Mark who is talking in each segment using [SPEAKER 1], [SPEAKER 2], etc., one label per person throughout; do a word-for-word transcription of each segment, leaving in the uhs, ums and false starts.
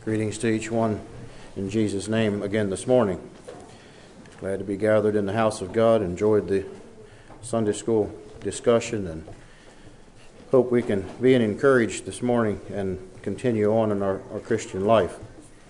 [SPEAKER 1] Greetings to each one in Jesus' name again this morning. Glad to be gathered in the house of God. Enjoyed the Sunday school discussion and hope we can be encouraged this morning and continue on in our, our Christian life.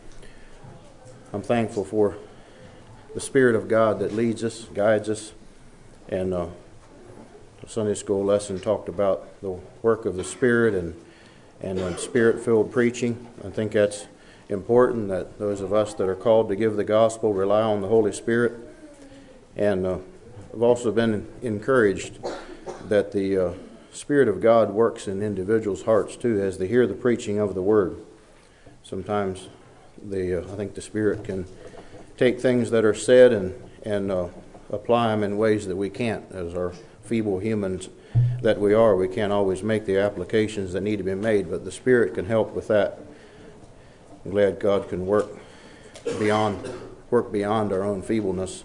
[SPEAKER 1] I'm thankful for the Spirit of God that leads us, guides us, and uh, the Sunday school lesson talked about the work of the Spirit and and uh, Spirit-filled preaching. I think that's important, that those of us that are called to give the gospel rely on the Holy Spirit. And uh, I've also been encouraged that the uh, Spirit of God works in individuals' hearts too as they hear the preaching of the Word. Sometimes the uh, I think the Spirit can take things that are said and, and uh, apply them in ways that we can't. As our feeble humans that we are, we can't always make the applications that need to be made, but the Spirit can help with that. I'm glad God can work beyond work beyond our own feebleness.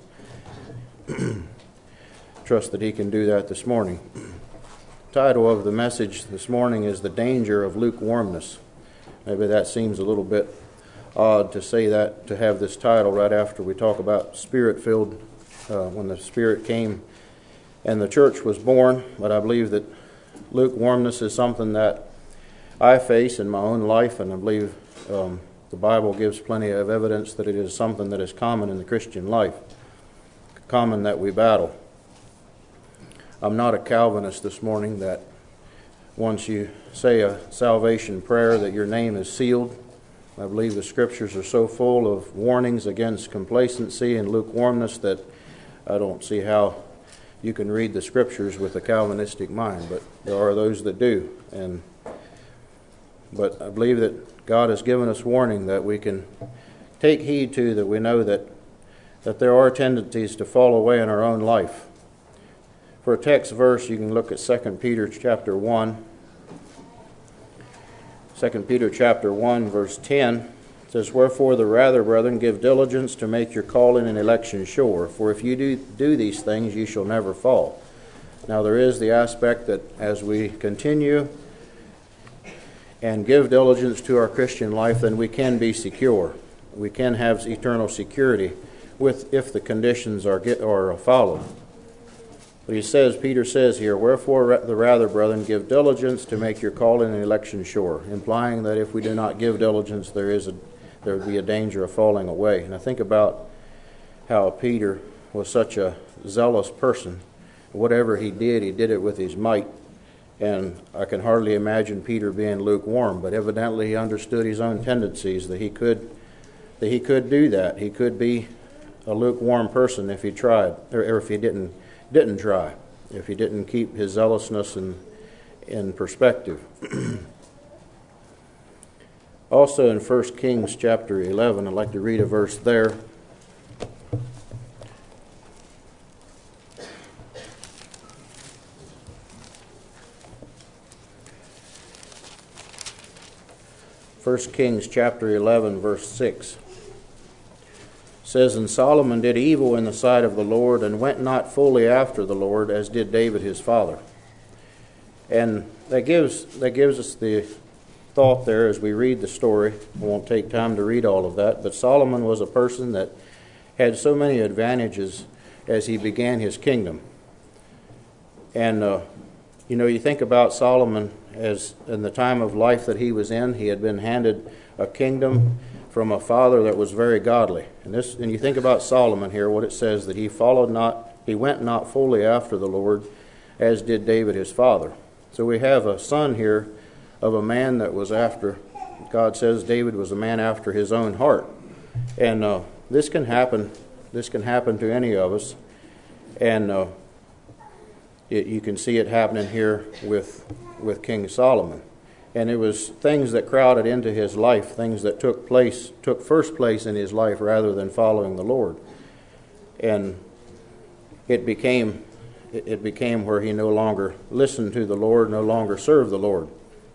[SPEAKER 1] Trust that He can do that this morning. The title of the message this morning is The Danger of Lukewarmness. Maybe that seems a little bit odd to say that, to have this title right after we talk about Spirit-filled, uh, when the Spirit came and the church was born. But I believe that lukewarmness is something that I face in my own life, and I believe um, the Bible gives plenty of evidence that it is something that is common in the Christian life, common that we battle. I'm not a Calvinist this morning that once you say a salvation prayer that your name is sealed. I believe the Scriptures are so full of warnings against complacency and lukewarmness that I don't see how you can read the Scriptures with a Calvinistic mind, but there are those that do. And but I believe that God has given us warning that we can take heed to, that we know that that there are tendencies to fall away in our own life. For a text verse, you can look at Second Peter chapter one. Second Peter chapter one, verse ten. It says, "Wherefore the rather, brethren, give diligence to make your calling and election sure. For if you do, do these things, you shall never fall." Now there is the aspect that as we continue and give diligence to our Christian life, then we can be secure. We can have eternal security with if the conditions are get are followed. But he says, Peter says here, "Wherefore the rather, brethren, give diligence to make your calling and election sure," implying that if we do not give diligence, there is a there would be a danger of falling away. And I think about how Peter was such a zealous person. Whatever he did, he did it with his might. And I can hardly imagine Peter being lukewarm, but evidently he understood his own tendencies, that he could that he could do that. He could be a lukewarm person if he tried, or if he didn't didn't try, if he didn't keep his zealousness in in perspective. Also in First Kings chapter eleven, I'd like to read a verse there. First Kings chapter eleven, verse six. Says, "And Solomon did evil in the sight of the Lord, and went not fully after the Lord, as did David his father." And that gives that gives us the thought there as we read the story. We won't take time to read all of that, but Solomon was a person that had so many advantages as he began his kingdom. And uh, you know, you think about Solomon as in the time of life that he was in, he had been handed a kingdom from a father that was very godly. And this, and you think about Solomon here, what it says, that he followed not, he went not fully after the Lord, as did David his father. So we have a son here of a man that was after, God says David was a man after his own heart. And uh, this can happen, this can happen to any of us. And uh, it, you can see it happening here with, with King Solomon. And it was things that crowded into his life, things that took place, took first place in his life rather than following the Lord. And it became, it became where he no longer listened to the Lord, no longer served the Lord.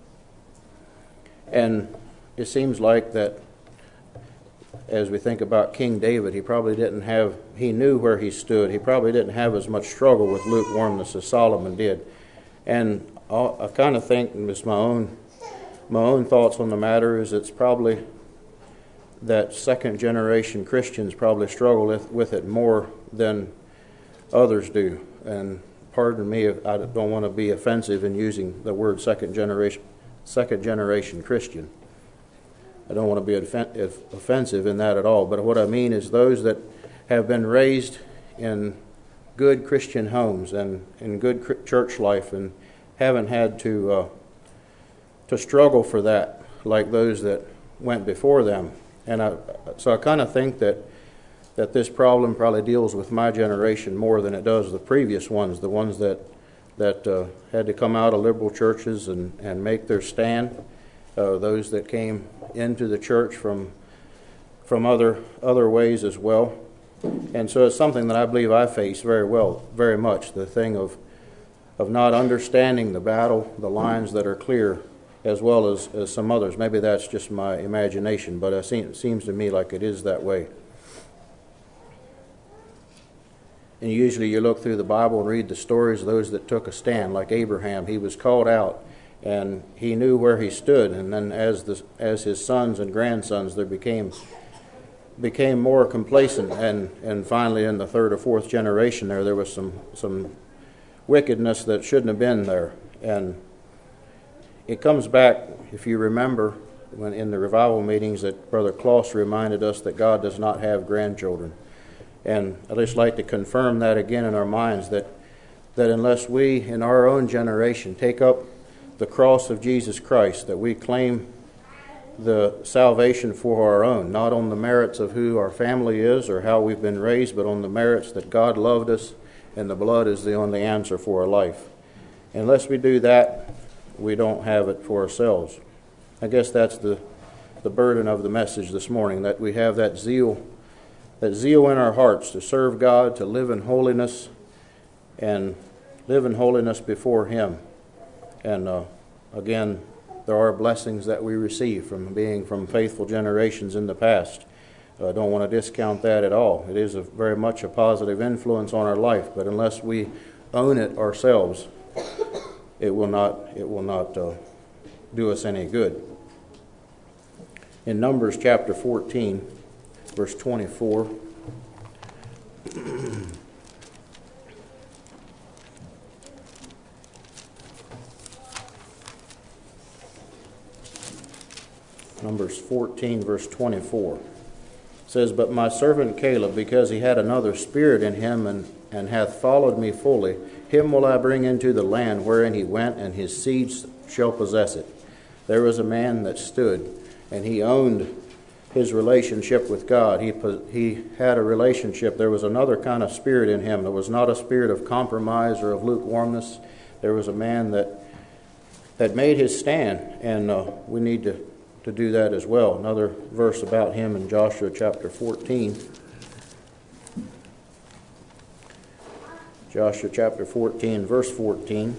[SPEAKER 1] And it seems like that as we think about King David, he probably didn't have, he knew where he stood. He probably didn't have as much struggle with lukewarmness as Solomon did. And I kind of think, it's my own my own thoughts on the matter, is it's probably that second generation Christians probably struggle with, with it more than others do. And pardon me if I don't want to be offensive in using the word second generation second generation Christian. I don't want to be offensive in that at all. But what I mean is those that have been raised in good Christian homes and in good church life and haven't had to uh, to struggle for that like those that went before them. And I, so I kind of think that that this problem probably deals with my generation more than it does the previous ones, the ones that that uh, had to come out of liberal churches and, and make their stand, uh, those that came into the church from from other other ways as well. And so it's something that I believe I face very well, very much, the thing of of not understanding the battle, the lines that are clear, as well as, as some others. Maybe that's just my imagination, but it seems to me like it is that way. And usually you look through the Bible and read the stories of those that took a stand, like Abraham. He was called out, and he knew where he stood. And then as the as his sons and grandsons, there became became more complacent. And, and finally, in the third or fourth generation, there there was some some wickedness that shouldn't have been there. And it comes back, if you remember, when in the revival meetings that Brother Kloss reminded us that God does not have grandchildren. And I'd just like to confirm that again in our minds, that that unless we in our own generation take up the cross of Jesus Christ, that we claim the salvation for our own, not on the merits of who our family is or how we've been raised, but on the merits that God loved us and the blood is the only answer for our life. Unless we do that, we don't have it for ourselves. I guess that's the, the burden of the message this morning, that we have that zeal that zeal in our hearts to serve God, to live in holiness, and live in holiness before Him. And uh, again, there are blessings that we receive from being from faithful generations in the past. I don't want to discount that at all. It is a, very much a positive influence on our life, but unless we own it ourselves, it will not it will not uh, do us any good. In Numbers chapter fourteen, verse twenty-four, Numbers fourteen, verse twenty-four, says, "But my servant Caleb, because he had another spirit in him, and, and hath followed me fully, him will I bring into the land wherein he went, and his seed shall possess it." There was a man that stood, and he owned his relationship with God. He he had a relationship. There was another kind of spirit in him. There was not a spirit of compromise or of lukewarmness. There was a man that that made his stand, and uh, we need to, to do that as well. Another verse about him in Joshua chapter fourteen. Joshua chapter fourteen, verse fourteen.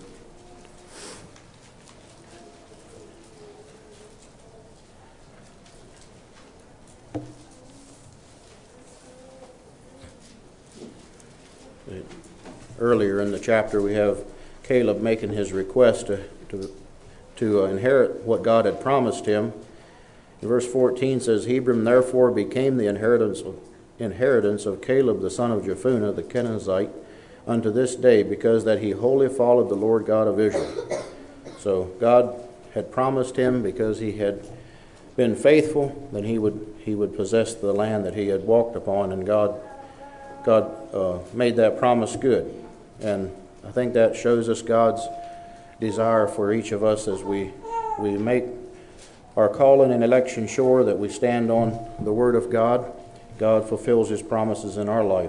[SPEAKER 1] Earlier in the chapter, we have Caleb making his request to to, to uh, inherit what God had promised him. In verse fourteen says, "Hebron therefore became the inheritance of, inheritance of Caleb the son of Jephunneh the Kenizzite unto this day, because that he wholly followed the Lord God of Israel." So God had promised him, because he had been faithful, that he would he would possess the land that he had walked upon, and God God uh, made that promise good. And I think that shows us God's desire for each of us as we we make our calling and election sure, that we stand on the Word of God. God fulfills His promises in our life.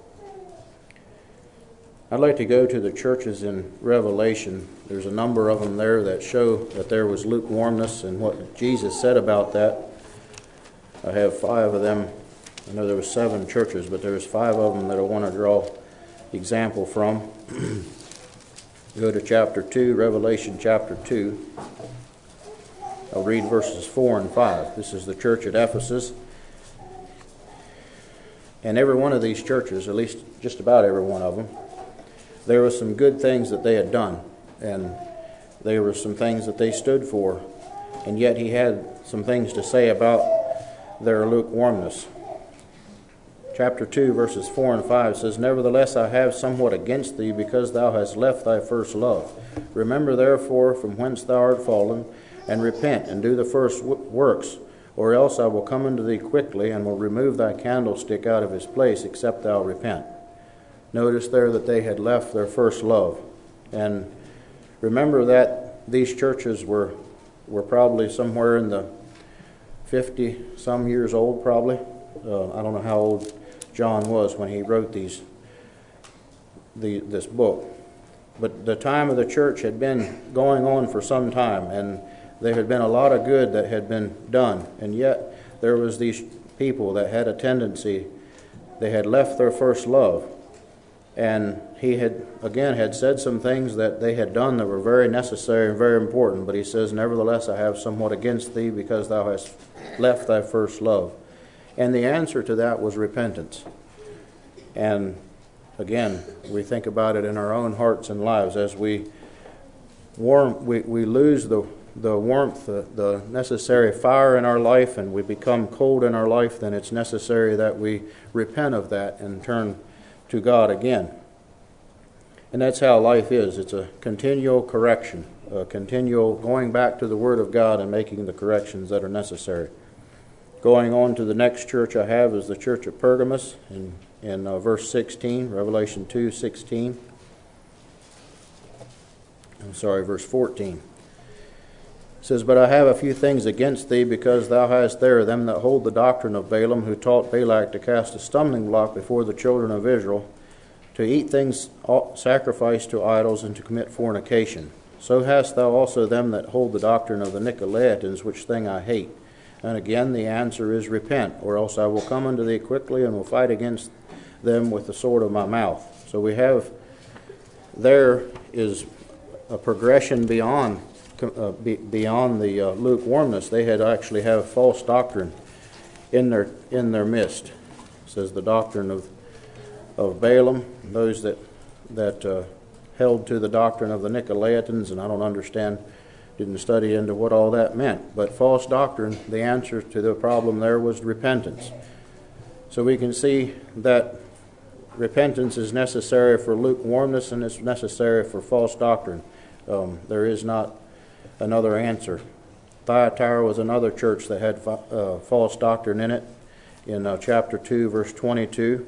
[SPEAKER 1] I'd like to go to the churches in Revelation. There's a number of them there that show that there was lukewarmness and what Jesus said about that. I have five of them. I know there were seven churches, but there's five of them that I want to draw example from. Go to chapter two, Revelation chapter two. I'll read verses four and five. This is the church at Ephesus. And every one of these churches, at least just about every one of them, there were some good things that they had done, and there were some things that they stood for, and yet he had some things to say about their lukewarmness. Chapter two, verses four and five says, Nevertheless I have somewhat against thee, because thou hast left thy first love. Remember therefore from whence thou art fallen, and repent, and do the first w- works, or else I will come unto thee quickly, and will remove thy candlestick out of his place, except thou repent. Notice there that they had left their first love. And remember that these churches were, were probably somewhere in the fifty-some years old, probably. Uh, I don't know how old John was when he wrote these, the, this book. But the time of the church had been going on for some time, and there had been a lot of good that had been done. And yet there was these people that had a tendency, they had left their first love. And he had, again, had said some things that they had done that were very necessary and very important. But he says, Nevertheless I have somewhat against thee, because thou hast left thy first love. And the answer to that was repentance. And again, we think about it in our own hearts and lives. As we warm, we, we lose the, the warmth, the, the necessary fire in our life, and we become cold in our life, then it's necessary that we repent of that and turn to God again. And that's how life is. It's a continual correction, a continual going back to the Word of God and making the corrections that are necessary. Going on to the next church I have is the church at Pergamos in, in uh, verse sixteen, Revelation two sixteen. I'm sorry, verse fourteen. It says, But I have a few things against thee, because thou hast there them that hold the doctrine of Balaam, who taught Balak to cast a stumbling block before the children of Israel, to eat things sacrificed to idols, and to commit fornication. So hast thou also them that hold the doctrine of the Nicolaitans, which thing I hate. And again the answer is repent, or else I will come unto thee quickly, and will fight against them with the sword of my mouth. So we have, there is a progression beyond uh, be, beyond the uh, lukewarmness. They had actually have false doctrine in their in their midst. It says the doctrine of of Balaam, those that that uh, held to the doctrine of the Nicolaitans, and I don't understand. Didn't study into what all that meant. But false doctrine, the answer to the problem there was repentance. So we can see that repentance is necessary for lukewarmness, and it's necessary for false doctrine. Um, there is not another answer. Thyatira was another church that had uh, false doctrine in it. In uh, chapter two, verse twenty-two.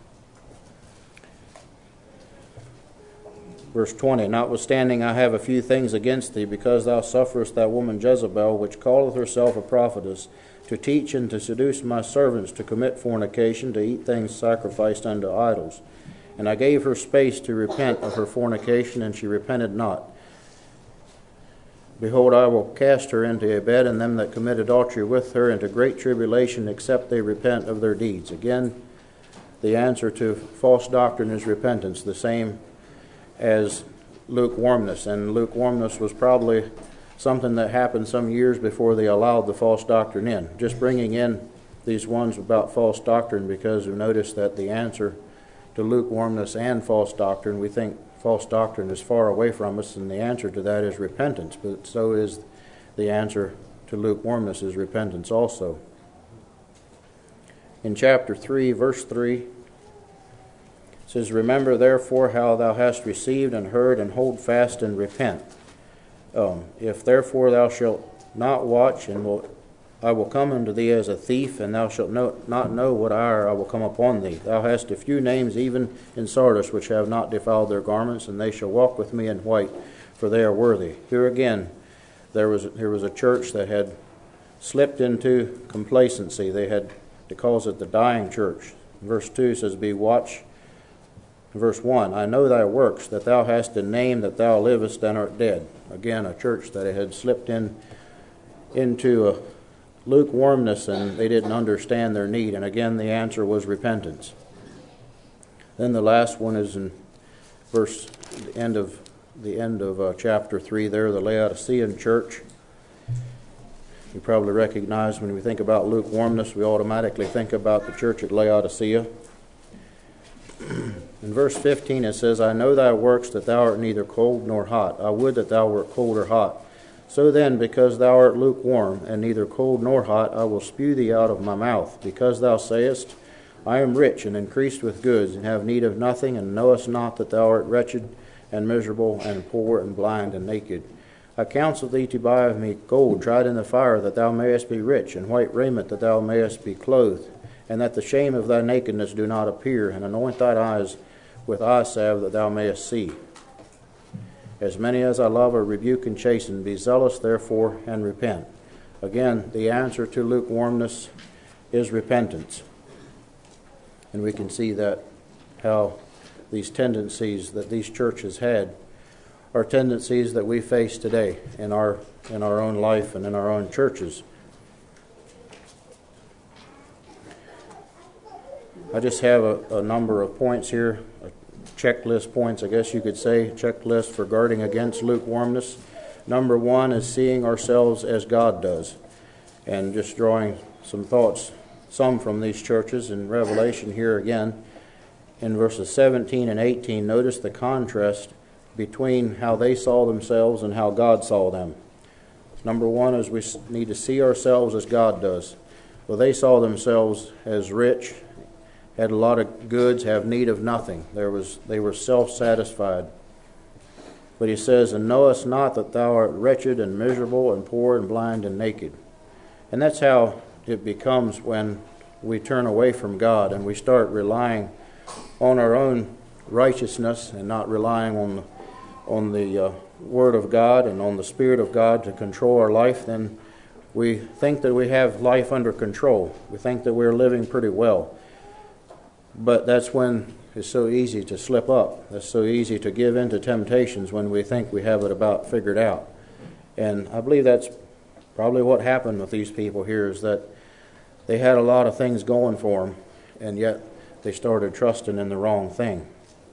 [SPEAKER 1] Verse twenty, Notwithstanding I have a few things against thee, because thou sufferest that woman Jezebel, which calleth herself a prophetess, to teach and to seduce my servants to commit fornication, to eat things sacrificed unto idols. And I gave her space to repent of her fornication, and she repented not. Behold, I will cast her into a bed, and them that commit adultery with her into great tribulation, except they repent of their deeds. Again, the answer to false doctrine is repentance, the same as lukewarmness. And lukewarmness was probably something that happened some years before they allowed the false doctrine in. Just bringing in these ones about false doctrine, because we notice that the answer to lukewarmness and false doctrine, we think false doctrine is far away from us, and the answer to that is repentance. But so is the answer to lukewarmness is repentance also. In chapter three, verse three, it says, Remember therefore how thou hast received and heard, and hold fast and repent. Um, if therefore thou shalt not watch, and will, I will come unto thee as a thief, and thou shalt know, not know what hour I will come upon thee. Thou hast a few names even in Sardis, which have not defiled their garments, and they shall walk with me in white, for they are worthy. Here again, there was there was a church that had slipped into complacency. They had, it calls it the dying church. Verse two says, Be watch. Verse one, I know thy works, that thou hast a name that thou livest and art dead. Again, a church that had slipped in into a lukewarmness, and they didn't understand their need. And again, the answer was repentance. Then the last one is in verse the end of the end of uh, chapter three. There, the Laodicean church. You probably recognize when we think about lukewarmness, we automatically think about the church at Laodicea. In verse fifteen it says, I know thy works, that thou art neither cold nor hot. I would that thou wert cold or hot. So then, because thou art lukewarm, and neither cold nor hot, I will spew thee out of my mouth. Because thou sayest, I am rich, and increased with goods, and have need of nothing, and knowest not that thou art wretched, and miserable, and poor, and blind, and naked. I counsel thee to buy of me gold tried in the fire, that thou mayest be rich, and white raiment, that thou mayest be clothed, and that the shame of thy nakedness do not appear, and anoint thine eyes with eye salve, that thou mayest see. As many as I love, I rebuke and chasten. Be zealous, therefore, and repent. Again, the answer to lukewarmness is repentance. And we can see that how these tendencies that these churches had are tendencies that we face today in our in our own life and in our own churches. I just have a, a number of points here, checklist points, I guess you could say, checklist for guarding against lukewarmness. Number one is seeing ourselves as God does. And just drawing some thoughts, some from these churches in Revelation here again. In verses seventeen and eighteen, notice the contrast between how they saw themselves and how God saw them. Number one is we need to see ourselves as God does. Well, they saw themselves as rich, had a lot of goods, have need of nothing. There was they were self-satisfied. But he says, and knowest not that thou art wretched and miserable and poor and blind and naked. And that's how it becomes when we turn away from God and we start relying on our own righteousness and not relying on the, on the uh, Word of God and on the Spirit of God to control our life. Then we think that we have life under control. We think that we're living pretty well. But that's when it's so easy to slip up. It's so easy to give in to temptations when we think we have it about figured out. And I believe that's probably what happened with these people here, is that they had a lot of things going for them, and yet they started trusting in the wrong thing.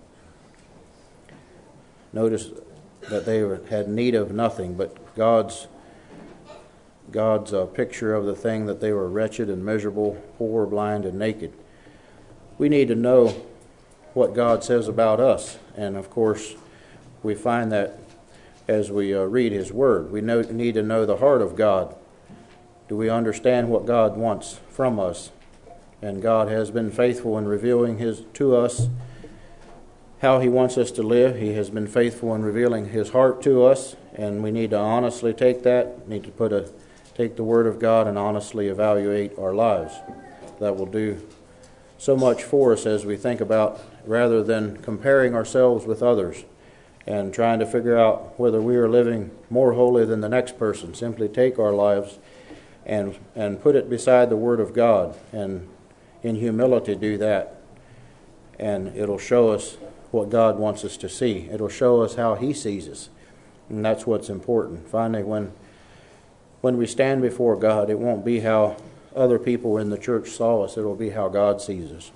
[SPEAKER 1] Notice that they were, had need of nothing, but God's God's uh, picture of the thing that they were wretched and miserable, poor, blind, and naked. We need to know what God says about us. And of course, we find that as we uh, read His Word. We know, need to know the heart of God. Do we understand what God wants from us? And God has been faithful in revealing His to us how He wants us to live. He has been faithful in revealing His heart to us, and we need to honestly take that. We need to put a take the Word of God and honestly evaluate our lives. That will do so much for us as we think about, rather than comparing ourselves with others and trying to figure out whether we are living more holy than the next person. Simply take our lives and and put it beside the Word of God, and in humility do that, and it'll show us what God wants us to see. It'll show us how He sees us, and that's what's important. Finally, when when we stand before God, it won't be how other people in the church saw us. It'll be how God sees us.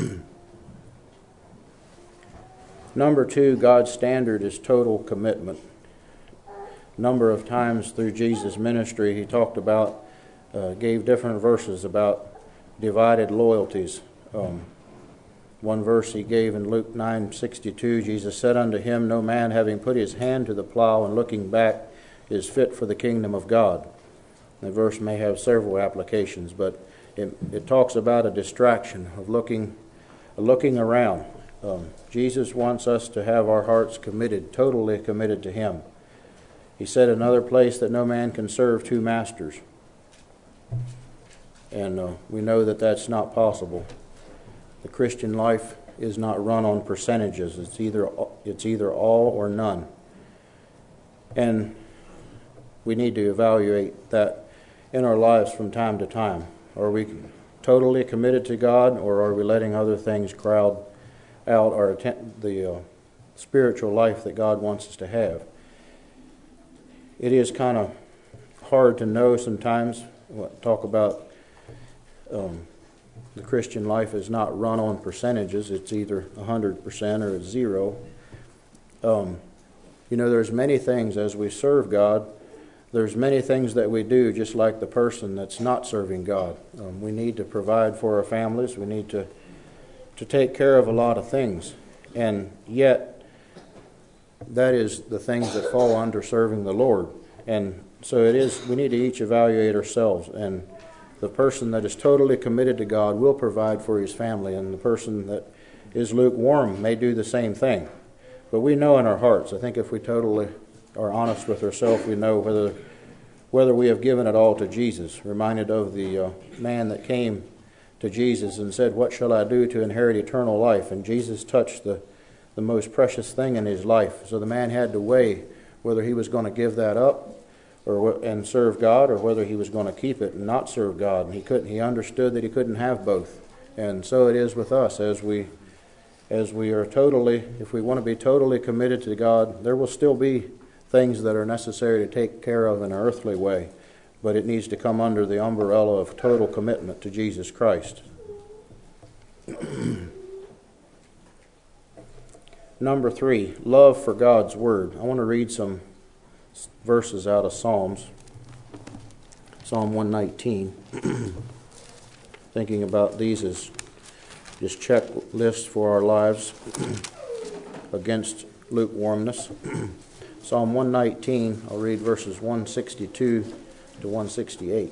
[SPEAKER 1] Number two, God's standard is total commitment. A number of times through Jesus' ministry, He talked about, uh, gave different verses about divided loyalties. Um, one verse He gave in Luke nine sixty-two, Jesus said unto him, no man having put his hand to the plow and looking back is fit for the kingdom of God. The verse may have several applications, but it, it talks about a distraction of looking, looking around. Um, Jesus wants us to have our hearts committed, totally committed to Him. He said in another place that no man can serve two masters. And uh, we know that that's not possible. The Christian life is not run on percentages. It's either it's either all or none. And we need to evaluate that in our lives from time to time. Are we totally committed to God, or are we letting other things crowd out our atten- the uh, spiritual life that God wants us to have? It is kind of hard to know sometimes. Talk about um, the Christian life is not run on percentages. It's either one hundred percent or it's zero. Um, you know, there's many things as we serve God. There's many things that we do just like the person that's not serving God. Um, we need to provide for our families. We need to to take care of a lot of things. And yet, that is the things that fall under serving the Lord. And so it is, we need to each evaluate ourselves. And the person that is totally committed to God will provide for his family, and the person that is lukewarm may do the same thing. But we know in our hearts, I think if we totally are honest with ourselves, we know whether whether we have given it all to Jesus. Reminded of the uh, man that came to Jesus and said, "What shall I do to inherit eternal life?" And Jesus touched the, the most precious thing in his life. So the man had to weigh whether he was going to give that up or and serve God, or whether he was going to keep it and not serve God. And he couldn't. He understood that he couldn't have both. And so it is with us as we as we are totally, if we want to be totally committed to God, there will still be things that are necessary to take care of in an earthly way, but it needs to come under the umbrella of total commitment to Jesus Christ. Number three, love for God's Word. I want to read some verses out of Psalms. Psalm one nineteen. Thinking about these as just checklists for our lives against lukewarmness. Psalm one nineteen, I'll read verses one sixty-two to one sixty-eight.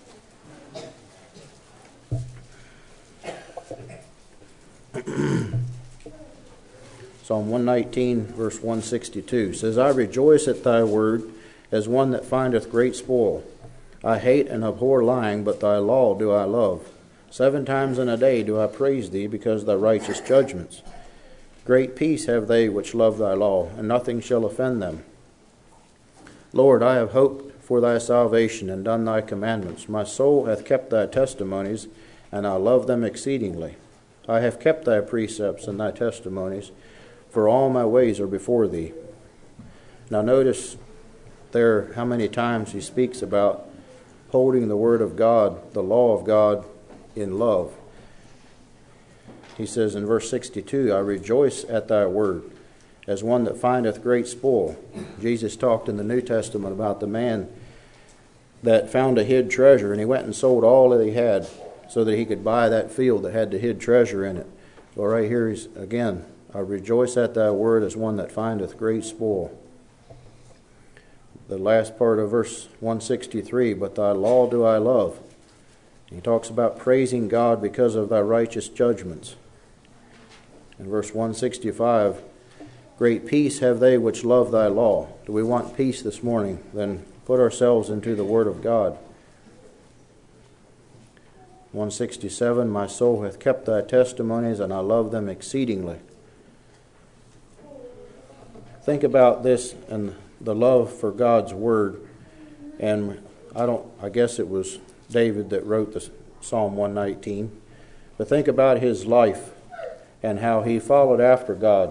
[SPEAKER 1] Psalm one nineteen, verse one sixty-two says, "I rejoice at thy word as one that findeth great spoil. I hate and abhor lying, but thy law do I love. Seven times in a day do I praise thee, because thy righteous judgments. Great peace have they which love thy law, and nothing shall offend them. Lord, I have hoped for thy salvation, and done thy commandments. My soul hath kept thy testimonies, and I love them exceedingly. I have kept thy precepts and thy testimonies, for all my ways are before thee." Now notice there how many times he speaks about holding the word of God, the law of God, in love. He says in verse sixty-two, "I rejoice at thy word, as one that findeth great spoil." Jesus talked in the New Testament about the man that found a hid treasure, and he went and sold all that he had so that he could buy that field that had the hid treasure in it. Well, right here he's again, "I rejoice at thy word, as one that findeth great spoil." The last part of verse one sixty-three, "But thy law do I love." He talks about praising God because of thy righteous judgments. In verse one sixty-five, "Great peace have they which love thy law." Do we want peace this morning? Then put ourselves into the Word of God. one sixty-seven, "My soul hath kept thy testimonies, and I love them exceedingly." Think about this and the love for God's Word. And I don't, I guess it was David that wrote the Psalm one nineteen. But think about his life and how he followed after God.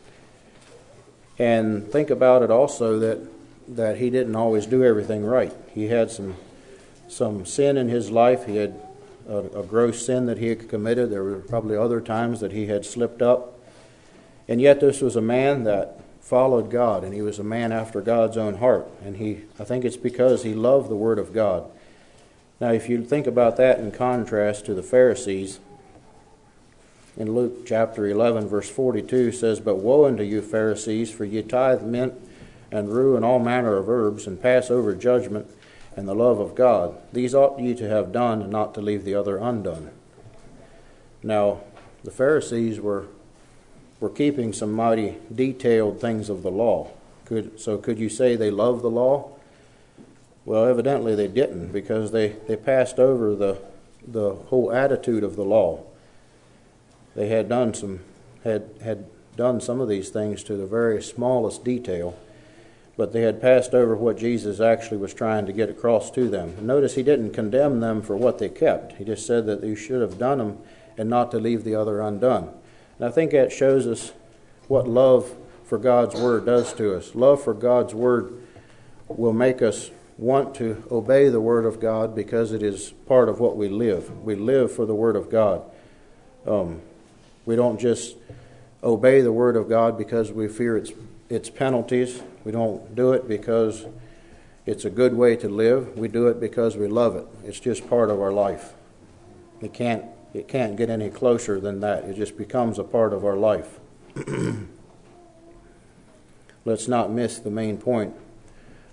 [SPEAKER 1] And think about it also that that he didn't always do everything right. He had some some sin in his life. He had a, a gross sin that he had committed. There were probably other times that he had slipped up. And yet this was a man that followed God, and he was a man after God's own heart. And he, I think it's because he loved the Word of God. Now, if you think about that in contrast to the Pharisees, in Luke chapter eleven, verse forty-two says, "But woe unto you, Pharisees, for ye tithe mint and rue and all manner of herbs, and pass over judgment and the love of God. These ought ye to have done, and not to leave the other undone." Now, the Pharisees were were keeping some mighty detailed things of the law. Could, so could you say they loved the law? Well, evidently they didn't, because they, they passed over the the whole attitude of the law. They had done some had had done some of these things to the very smallest detail, but they had passed over what Jesus actually was trying to get across to them. And notice he didn't condemn them for what they kept. He just said that you should have done them and not to leave the other undone. And I think that shows us what love for God's Word does to us. Love for God's Word will make us want to obey the Word of God, because it is part of what we live. We live for the Word of God. Um, we don't just obey the Word of God because we fear its its penalties. We don't do it because it's a good way to live. We do it because we love it. It's just part of our life. It can't it can't get any closer than that. It just becomes a part of our life. Let's not miss the main point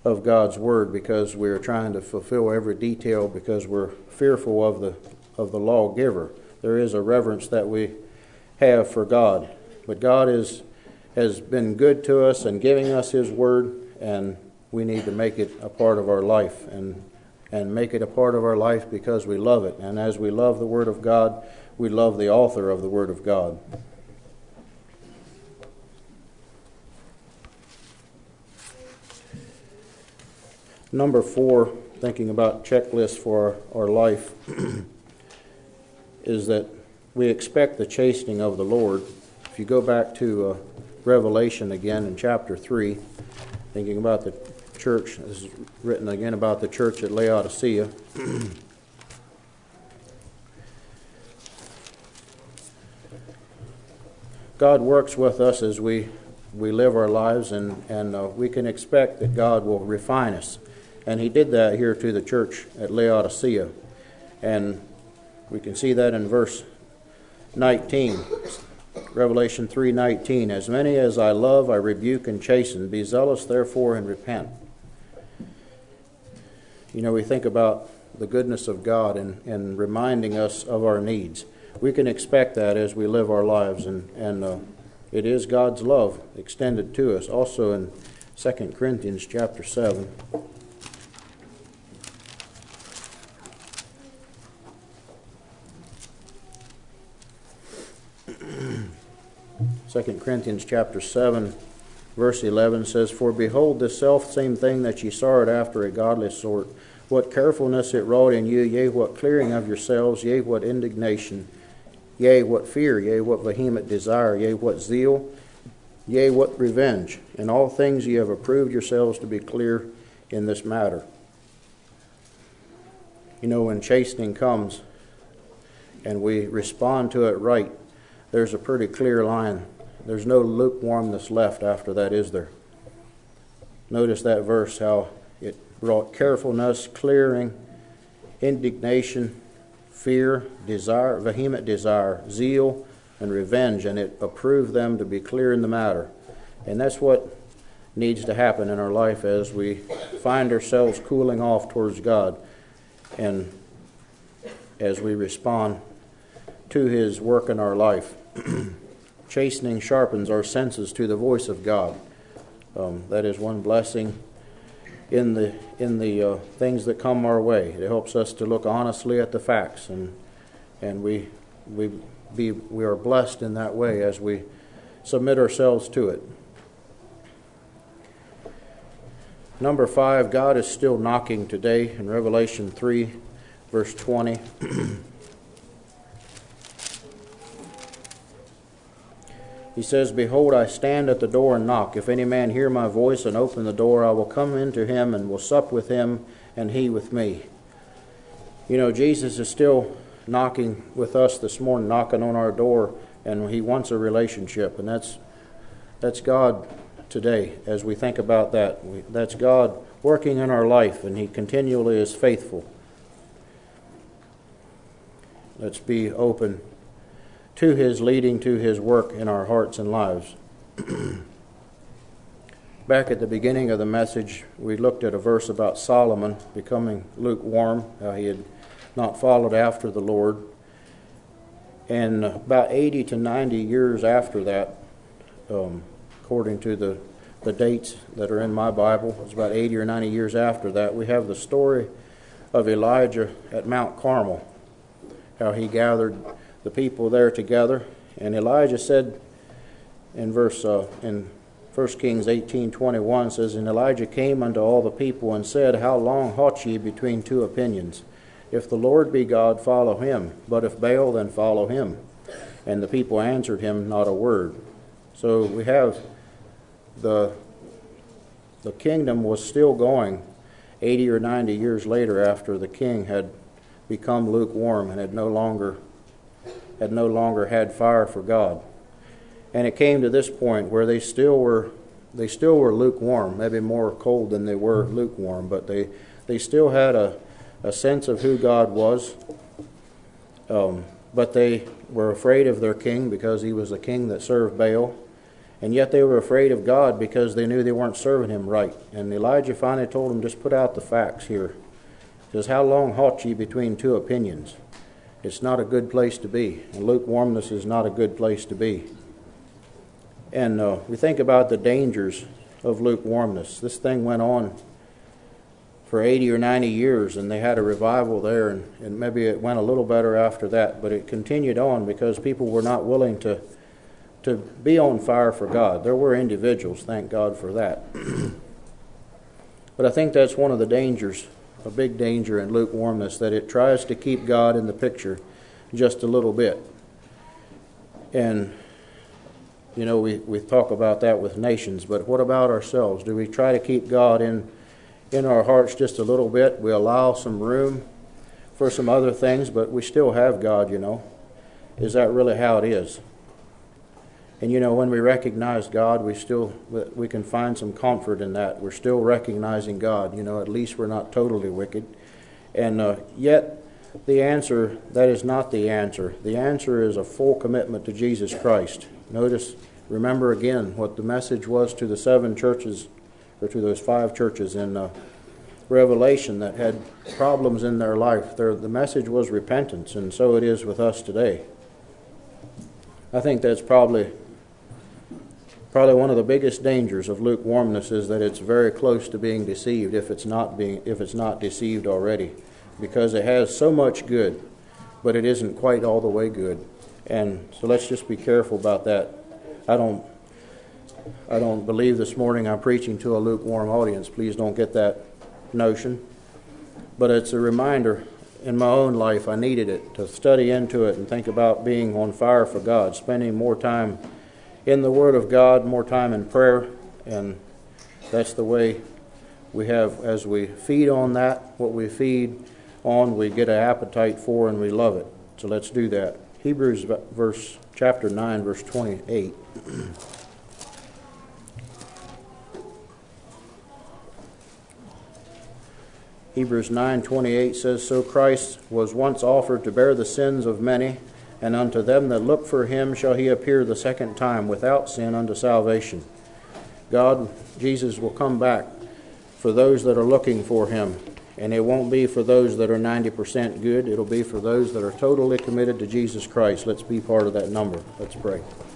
[SPEAKER 1] of God's Word because we're trying to fulfill every detail because we're fearful of the of the lawgiver. There is a reverence that we have for God. But God is has been good to us and giving us His Word, and we need to make it a part of our life and and make it a part of our life because we love it. And as we love the Word of God, we love the author of the Word of God. Number four, thinking about checklists for our, our life, is that we expect the chastening of the Lord. If you go back to uh, Revelation again in chapter three, thinking about the church, this is written again about the church at Laodicea. God works with us as we, we live our lives, and, and uh, we can expect that God will refine us. And He did that here to the church at Laodicea. And we can see that in verse nineteen, Revelation three nineteen. As many as I love, I rebuke and chasten. Be zealous, therefore, and repent. You know, we think about the goodness of God and, and reminding us of our needs. We can expect that as we live our lives, and, and uh, it is God's love extended to us. Also in Second Corinthians chapter seven. Second Corinthians chapter seven, verse eleven says, For behold, this selfsame thing that ye sought after a godly sort, what carefulness it wrought in you, yea, what clearing of yourselves, yea, what indignation, yea, what fear, yea, what vehement desire, yea, what zeal, yea, what revenge. In all things ye have approved yourselves to be clear in this matter. You know, when chastening comes and we respond to it right, there's a pretty clear line. There's no lukewarmness left after that, is there? Notice that verse, how it brought carefulness, clearing, indignation, fear, desire, vehement desire, zeal, and revenge, and it approved them to be clear in the matter. And that's what needs to happen in our life as we find ourselves cooling off towards God and as we respond to His work in our life. Chastening sharpens our senses to the voice of God. Um, that is one blessing in the in the uh, things that come our way. It helps us to look honestly at the facts, and and we we be we are blessed in that way as we submit ourselves to it. Number five, God is still knocking today in Revelation three, verse twenty. He says, Behold, I stand at the door and knock. If any man hear my voice and open the door, I will come into him and will sup with him, and he with me. You know, Jesus is still knocking with us this morning, knocking on our door, and He wants a relationship. And that's that's God today as we think about that. We, that's God working in our life, and He continually is faithful. Let's be open to His leading, to His work in our hearts and lives. Back at the beginning of the message, we looked at a verse about Solomon becoming lukewarm, how he had not followed after the Lord. And about eighty to ninety years after that, um, according to the, the dates that are in my Bible, it's about eighty or ninety years after that, we have the story of Elijah at Mount Carmel, how he gathered the people there together. And Elijah said in verse uh, in First Kings eighteen twenty-one says, And Elijah came unto all the people and said, How long halt ye between two opinions? If the Lord be God, follow him. But if Baal, then follow him. And the people answered him not a word. So we have the the kingdom was still going eighty or ninety years later after the king had become lukewarm and had no longer had no longer had fire for God. And it came to this point where they still were they still were lukewarm, maybe more cold than they were lukewarm, but they, they still had a, a sense of who God was. Um, but they were afraid of their king because he was a king that served Baal. And yet they were afraid of God because they knew they weren't serving him right. And Elijah finally told them, just put out the facts here. He says, how long halt ye between two opinions? It's not a good place to be. And lukewarmness is not a good place to be. And uh, we think about the dangers of lukewarmness. This thing went on for eighty or ninety years, and they had a revival there, and, and maybe it went a little better after that, but it continued on because people were not willing to to be on fire for God. There were individuals, thank God for that. But I think that's one of the dangers, a big danger in lukewarmness, that it tries to keep God in the picture just a little bit. And, you know, we, we talk about that with nations, but what about ourselves? Do we try to keep God in in our hearts just a little bit? We allow some room for some other things, but we still have God, you know. Is that really how it is? And you know, when we recognize God, we still we can find some comfort in that. We're still recognizing God. You know, at least we're not totally wicked. And uh, yet, the answer, that is not the answer. The answer is a full commitment to Jesus Christ. Notice, remember again what the message was to the seven churches, or to those five churches in uh, Revelation that had problems in their life. Their, the message was repentance, and so it is with us today. I think that's probably probably one of the biggest dangers of lukewarmness, is that it's very close to being deceived if it's not being if it's not deceived already, because it has so much good, but it isn't quite all the way good. And so let's just be careful about that. I don't I don't believe this morning I'm preaching to a lukewarm audience. Please don't get that notion. But it's a reminder in my own life. I needed it to study into it and think about being on fire for God, spending more time in the Word of God, more time in prayer. And that's the way we have, as we feed on that, what we feed on, we get an appetite for, and we love it. So let's do that. Hebrews verse chapter nine, verse twenty-eight. Hebrews nine twenty-eight says, so Christ was once offered to bear the sins of many, and unto them that look for him shall he appear the second time without sin unto salvation. God, Jesus will come back for those that are looking for him. And it won't be for those that are ninety percent good. It'll be for those that are totally committed to Jesus Christ. Let's be part of that number. Let's pray.